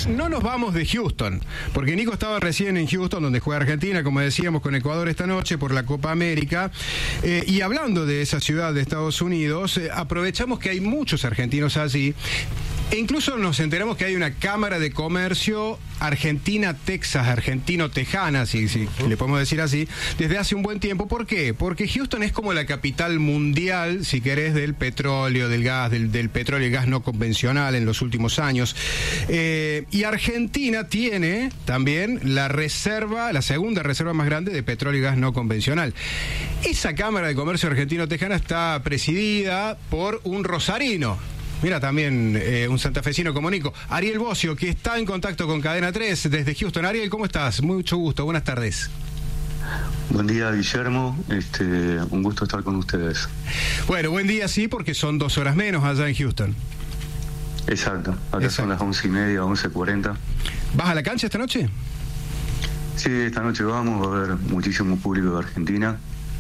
después no nos vamos de Houston, porque Nico estaba recién en Houston, donde juega Argentina, como decíamos, con Ecuador esta noche por la Copa América. Y hablando de esa ciudad de Estados Unidos, aprovechamos que hay muchos argentinos allí. E incluso nos enteramos que hay una cámara de comercio Argentina-Texas, argentino-tejana, si le podemos decir así, desde hace un buen tiempo. ¿Por qué? Porque Houston es como la capital mundial, si querés, del petróleo, del gas, del petróleo y gas no convencional en los últimos años. Y Argentina tiene también la segunda reserva más grande de petróleo y gas no convencional. Esa cámara de comercio argentino-tejana está presidida por un rosarino. Mira, también un santafesino como Nico, Ariel Bossio, que está en contacto con Cadena 3 desde Houston. Ariel, ¿cómo estás? Mucho gusto, buenas tardes. Buen día, Guillermo, un gusto estar con ustedes. Bueno, buen día sí, porque son 2 horas menos allá en Houston. Exacto, acá son las 11:30, 11:40. ¿Vas a la cancha esta noche? Sí, esta noche vamos, va a haber muchísimo público de Argentina.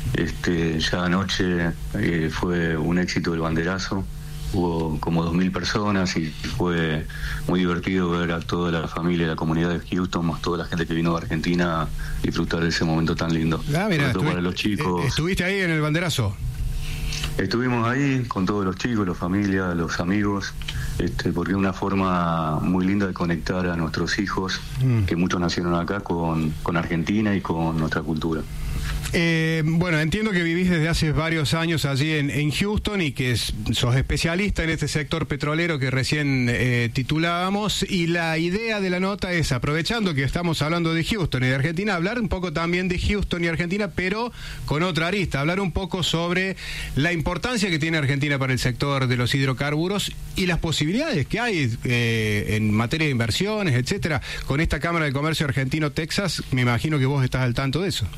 Ya anoche fue un éxito el banderazo. Hubo como 2.000 personas y fue muy divertido ver a toda la familia y la comunidad de Houston, más toda la gente que vino de Argentina, disfrutar de ese momento tan lindo. Mira, para los chicos. ¿Estuviste ahí en el banderazo? Estuvimos ahí con todos los chicos, la familia, los amigos, porque es una forma muy linda de conectar a nuestros hijos, que muchos nacieron acá, con Argentina y con nuestra cultura. Bueno, entiendo que vivís desde hace varios años allí en Houston y que sos especialista en este sector petrolero que recién titulábamos, y la idea de la nota es, aprovechando que estamos hablando de Houston y de Argentina, hablar un poco también de Houston y Argentina, pero con otra arista, hablar un poco sobre la importancia que tiene Argentina para el sector de los hidrocarburos y las posibilidades que hay en materia de inversiones, etcétera. Con esta Cámara de Comercio Argentino-Texas, me imagino que vos estás al tanto de eso.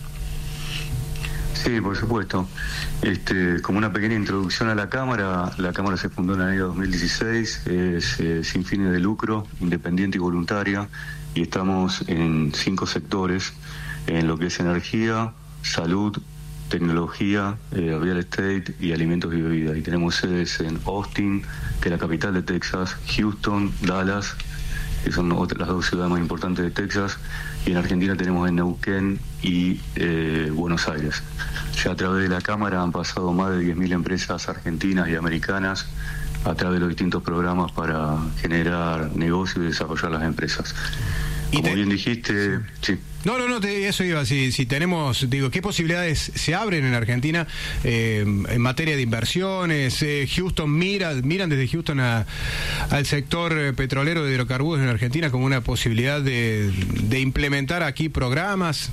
Sí, por supuesto. Como una pequeña introducción a la Cámara se fundó en el año 2016, es sin fines de lucro, independiente y voluntaria, y estamos en 5 sectores, en lo que es energía, salud, tecnología, real estate y alimentos y bebidas. Y tenemos sedes en Austin, que es la capital de Texas, Houston, Dallas, que son las 2 ciudades más importantes de Texas, y en Argentina tenemos en Neuquén y Buenos Aires. Ya a través de la Cámara han pasado más de 10.000 empresas argentinas y americanas a través de los distintos programas para generar negocios y desarrollar las empresas. Como bien dijiste, sí. No, eso iba, si tenemos, ¿qué posibilidades se abren en Argentina en materia de inversiones? Houston miran desde Houston al sector petrolero de hidrocarburos en Argentina como una posibilidad de implementar aquí programas.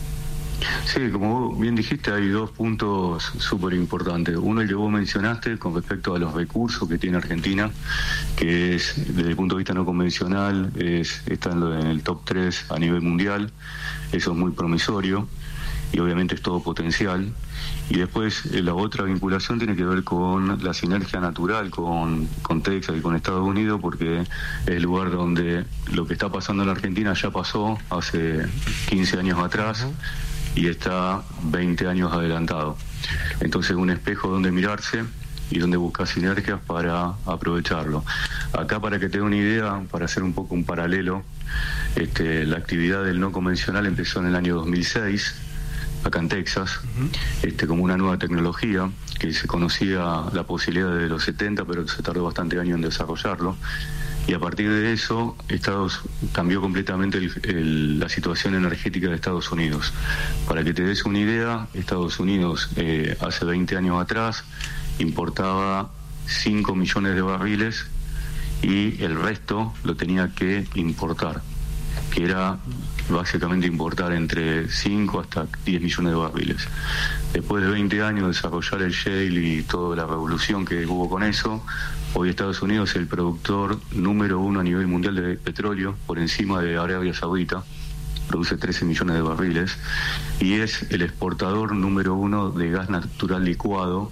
Sí, como vos bien dijiste, hay 2 puntos súper importantes. Uno, el que vos mencionaste, con respecto a los recursos que tiene Argentina, que es, desde el punto de vista no convencional, está en el top 3 a nivel mundial. Eso es muy promisorio y obviamente es todo potencial. Y después la otra vinculación tiene que ver con la sinergia natural con Texas y con Estados Unidos, porque es el lugar donde lo que está pasando en la Argentina ya pasó hace 15 años atrás. Y está 20 años adelantado. Entonces, un espejo donde mirarse y donde buscar sinergias para aprovecharlo. Acá, para que te dé una idea, para hacer un poco un paralelo, la actividad del no convencional empezó en el año 2006, acá en Texas, como una nueva tecnología que se conocía la posibilidad desde los 70, pero se tardó bastante años en desarrollarlo. Y a partir de eso, cambió completamente la situación energética de Estados Unidos. Para que te des una idea, Estados Unidos hace 20 años atrás importaba 5 millones de barriles y el resto lo tenía que importar, que era básicamente importar entre 5 hasta 10 millones de barriles. Después de 20 años de desarrollar el shale y toda la revolución que hubo con eso, hoy Estados Unidos es el productor número 1 a nivel mundial de petróleo, por encima de Arabia Saudita, produce 13 millones de barriles, y es el exportador número 1 de gas natural licuado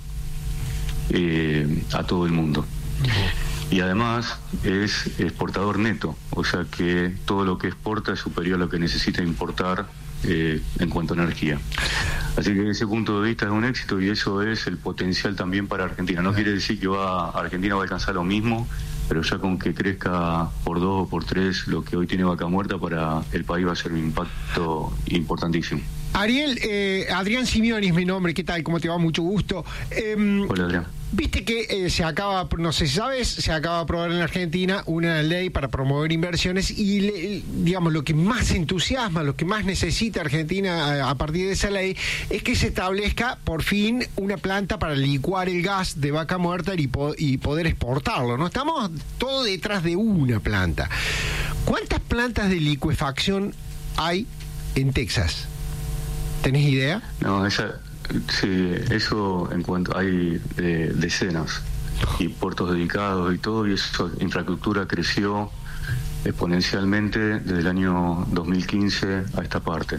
a todo el mundo. Y además es exportador neto, o sea que todo lo que exporta es superior a lo que necesita importar en cuanto a energía. Así que desde ese punto de vista es un éxito, y eso es el potencial también para Argentina. No quiere decir que Argentina va a alcanzar lo mismo pero ya con que crezca por 2 o por 3 lo que hoy tiene Vaca Muerta, para el país va a ser un impacto importantísimo. Ariel, Adrián Simeoni es mi nombre, ¿qué tal? ¿Cómo te va? Mucho gusto. Hola, Adrián. Viste que se acaba, no sé si sabes, se acaba de aprobar en la Argentina una ley para promover inversiones y, digamos, lo que más entusiasma, lo que más necesita Argentina a partir de esa ley es que se establezca por fin una planta para licuar el gas de Vaca Muerta y poder exportarlo, ¿no? Estamos todo detrás de una planta. ¿Cuántas plantas de licuefacción hay en Texas? ¿Tenés idea? No, sí, eso en cuanto hay decenas y puertos dedicados y todo, y esa infraestructura creció exponencialmente desde el año 2015 a esta parte.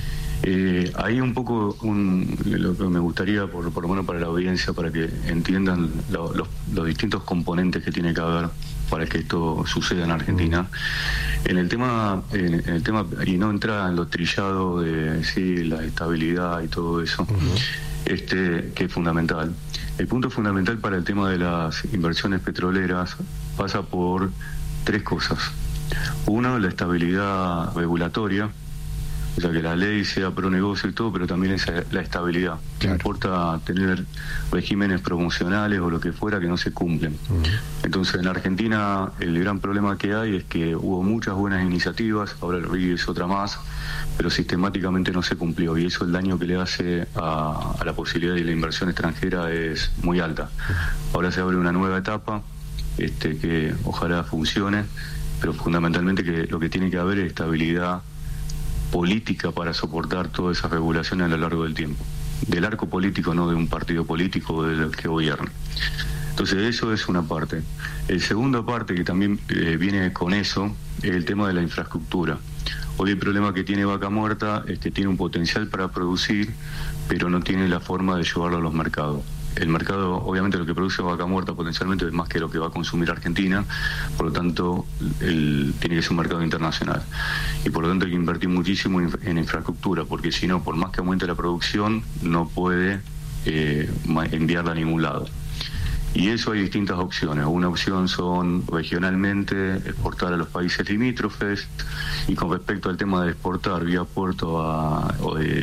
Ahí un poco lo que me gustaría, por lo menos para la audiencia, para que entiendan los distintos componentes que tiene que haber para que esto suceda en Argentina. En el tema, y no entrar en lo trillado de sí, la estabilidad y todo eso, que es fundamental. El punto fundamental para el tema de las inversiones petroleras pasa por 3 cosas. Uno, la estabilidad regulatoria, o sea, que la ley sea pro negocio y todo, pero también es la estabilidad. Claro. No importa tener regímenes promocionales o lo que fuera que no se cumplen. Entonces, en Argentina el gran problema que hay es que hubo muchas buenas iniciativas, ahora el RIGI es otra más, pero sistemáticamente no se cumplió, y eso, el daño que le hace a la posibilidad de la inversión extranjera es muy alta. Ahora se abre una nueva etapa que ojalá funcione, pero fundamentalmente que lo que tiene que haber es estabilidad política para soportar todas esas regulaciones a lo largo del tiempo, del arco político, no de un partido político o del que gobierne. Entonces eso es una parte. El segundo parte, que también viene con eso, es el tema de la infraestructura. Hoy el problema que tiene Vaca Muerta es que tiene un potencial para producir, pero no tiene la forma de llevarlo a los mercados. El mercado, obviamente, lo que produce Vaca Muerta potencialmente es más que lo que va a consumir Argentina, por lo tanto tiene que ser un mercado internacional, y por lo tanto hay que invertir muchísimo en infraestructura, porque si no, por más que aumente la producción, no puede enviarla a ningún lado. Y eso hay distintas opciones. Una opción son regionalmente exportar a los países limítrofes, y con respecto al tema de exportar vía puerto a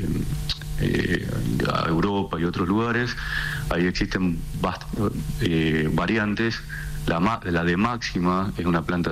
Europa y otros lugares, ahí existen variantes. La de máxima es una planta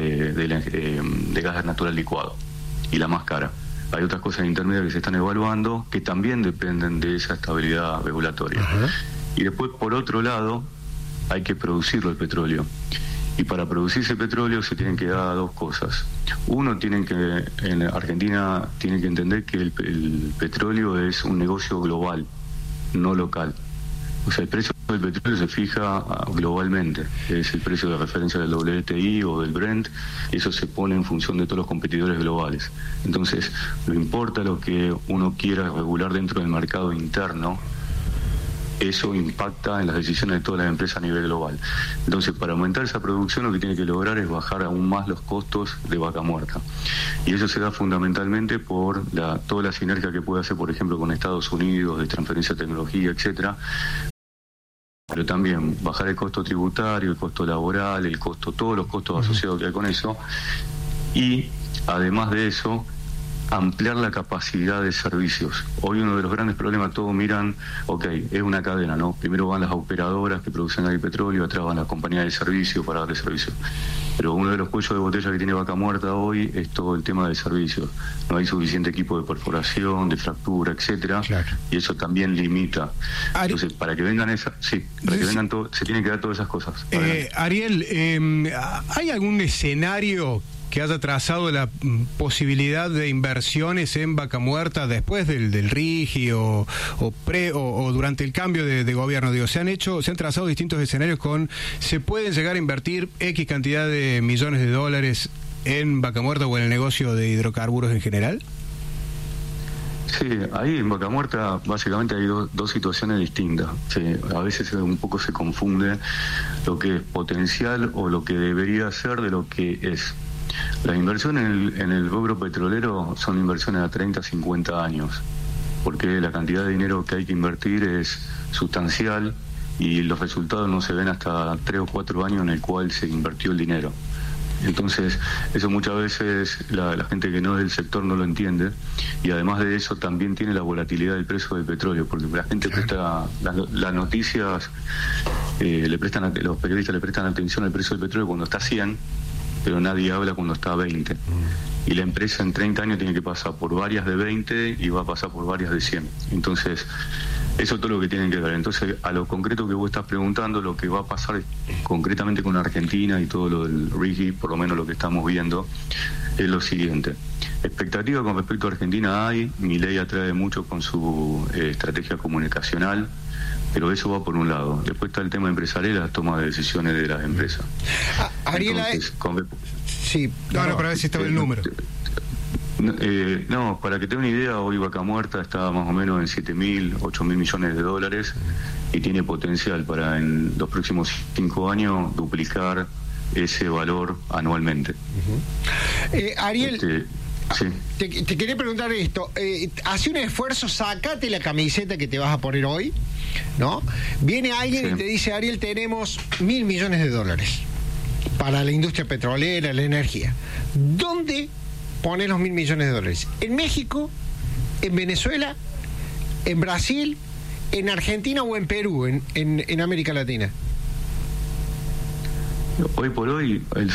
de gas natural licuado, y la más cara. Hay otras cosas intermedias que se están evaluando que también dependen de esa estabilidad regulatoria. Y después, por otro lado, hay que producirlo, el petróleo. Y para producir ese petróleo se tienen que dar 2 cosas. Uno, en Argentina tienen que entender que el petróleo es un negocio global, no local. O sea, el precio del petróleo se fija globalmente, es el precio de referencia del WTI o del Brent, y eso se pone en función de todos los competidores globales. Entonces, no importa lo que uno quiera regular dentro del mercado interno, eso impacta en las decisiones de todas las empresas a nivel global. Entonces, para aumentar esa producción, lo que tiene que lograr es bajar aún más los costos de Vaca Muerta. Y eso se da fundamentalmente por toda la sinergia que puede hacer, por ejemplo, con Estados Unidos, de transferencia de tecnología, etcétera. Pero también bajar el costo tributario, el costo laboral, todos los costos asociados que hay con eso. Y, además de eso, ampliar la capacidad de servicios. Hoy uno de los grandes problemas, todos miran, es una cadena, ¿no? Primero van las operadoras que producen el petróleo, atrás van las compañías de servicio para darle servicio. Pero uno de los cuellos de botella que tiene Vaca Muerta hoy es todo el tema de servicios. No hay suficiente equipo de perforación, de fractura, etcétera, claro. Y eso también limita. Entonces, para que vengan se tienen que dar todas esas cosas. Ariel, ¿hay algún escenario que haya trazado la posibilidad de inversiones en Vaca Muerta después del RIGI o durante el cambio de gobierno? Digo, se han trazado distintos escenarios se pueden llegar a invertir X cantidad de millones de dólares en Vaca Muerta o en el negocio de hidrocarburos en general. Sí, ahí en Vaca Muerta básicamente hay dos situaciones distintas. Sí, a veces un poco se confunde lo que es potencial o lo que debería ser de lo que es. Las inversiones en el rubro petrolero son inversiones a 30, 50 años, porque la cantidad de dinero que hay que invertir es sustancial y los resultados no se ven hasta 3 o 4 años en el cual se invirtió el dinero. Entonces, eso muchas veces la gente que no es del sector no lo entiende, y además de eso también tiene la volatilidad del precio del petróleo, porque la gente presta las noticias, los periodistas le prestan atención al precio del petróleo cuando está a 100, pero nadie habla cuando está a 20. Y la empresa en 30 años tiene que pasar por varias de 20 y va a pasar por varias de 100. Entonces, eso es todo lo que tienen que ver. Entonces, a lo concreto que vos estás preguntando, lo que va a pasar concretamente con Argentina y todo lo del RIGI, por lo menos lo que estamos viendo, es lo siguiente. Expectativa con respecto a Argentina hay, Milei atrae mucho con su estrategia comunicacional, pero eso va por un lado. Después está el tema empresarial y la toma de decisiones de las empresas. Ariela, sí, para ver si estaba el número. No, para que te dé una idea, hoy Vaca Muerta está más o menos en 7.000, 8.000 millones de dólares y tiene potencial para en los próximos 5 años duplicar ese valor anualmente. Ariel, sí. te quería preguntar esto. Hace un esfuerzo, sacate la camiseta que te vas a poner hoy, ¿no? Viene alguien y te dice, Ariel, tenemos 1.000 millones de dólares para la industria petrolera, la energía. ¿Dónde pones los 1.000 millones de dólares? ¿En México? ¿En Venezuela? ¿En Brasil? ¿En Argentina o en Perú? ¿En América Latina? Hoy por hoy, el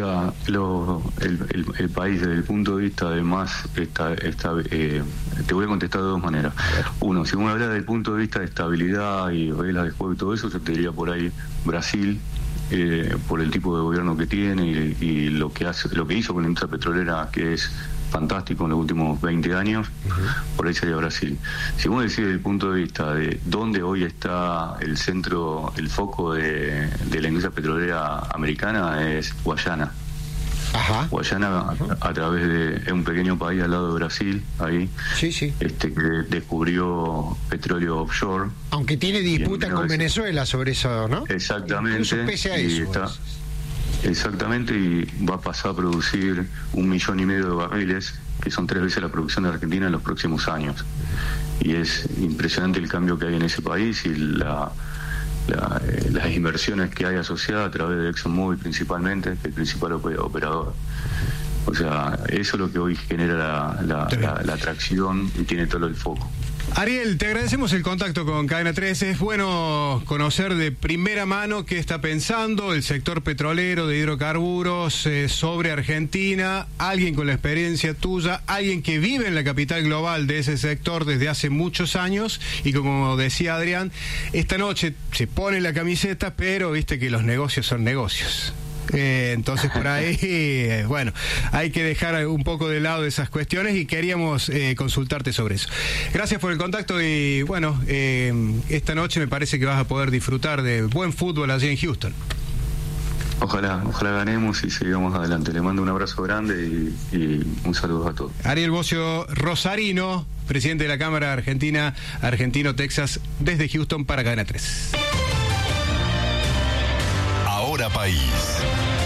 país desde el punto de vista de más, te voy a contestar de dos maneras. Uno, si uno habla desde el punto de vista de estabilidad y reglas de juego y todo eso, yo te diría por ahí Brasil, por el tipo de gobierno que tiene y lo que hizo con la industria petrolera, que es fantástico en los últimos 20 años, por ahí sería Brasil. Si uno decide desde el punto de vista de dónde hoy está el centro, el foco de la industria petrolera americana, es Guayana. Ajá. Guayana, a través de un pequeño país al lado de Brasil, ahí, sí. Que descubrió petróleo offshore. Aunque tiene disputa con Venezuela sobre eso, ¿no? Exactamente. Pese a eso. Exactamente, y va a pasar a producir 1,5 millones de barriles, que son 3 veces la producción de Argentina en los próximos años. Y es impresionante el cambio que hay en ese país y las inversiones que hay asociadas a través de ExxonMobil principalmente, el principal operador. O sea, eso es lo que hoy genera la atracción y tiene todo el foco. Ariel, te agradecemos el contacto con Cadena 3. Es bueno conocer de primera mano qué está pensando el sector petrolero de hidrocarburos sobre Argentina, alguien con la experiencia tuya, alguien que vive en la capital global de ese sector desde hace muchos años y como decía Adrián, esta noche se pone la camiseta, pero viste que los negocios son negocios. Entonces por ahí, bueno, hay que dejar un poco de lado esas cuestiones y queríamos consultarte sobre eso. Gracias por el contacto y bueno, esta noche me parece que vas a poder disfrutar de buen fútbol allí en Houston. Ojalá ganemos y sigamos adelante. Le mando un abrazo grande y un saludo a todos. Ariel Bocio Rosarino, presidente de la Cámara Argentina, Argentino Texas, desde Houston para Cadena 3. Ahora País.